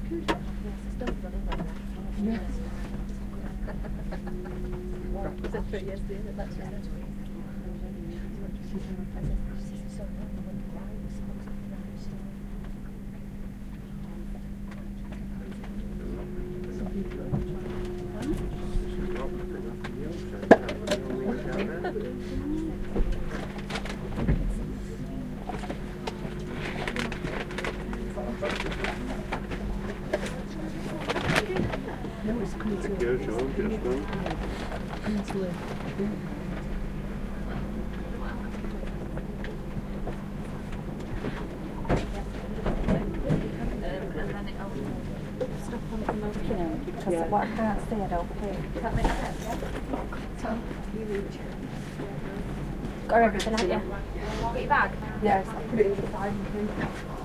Because what I can't say, I don't pay. That makes sense, yeah? So, you reach. Got everything, haven't you? Got your bag? Yes, I put it in the side.